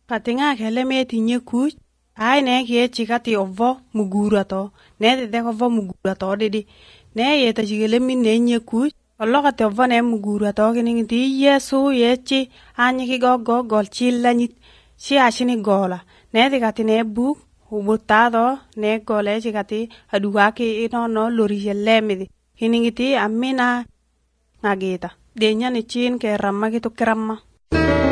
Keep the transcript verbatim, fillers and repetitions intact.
Katinga kele metinye kuch, ai ne kie chikati ovo mugura to, ne te te ovo mugura to didi, ne ye ta chikele min ne nye kuch, olo kati ovo ne mugura to kini ti yesu ye chi, anyi ki go go gol chila nyit, chi ashini gola, ne te kati ne buk, ubutado ne gole chikati aduwa ki ino no lori yelemidi, kini ti amina ngagita, denya ni chin ke ramma ki to kramma.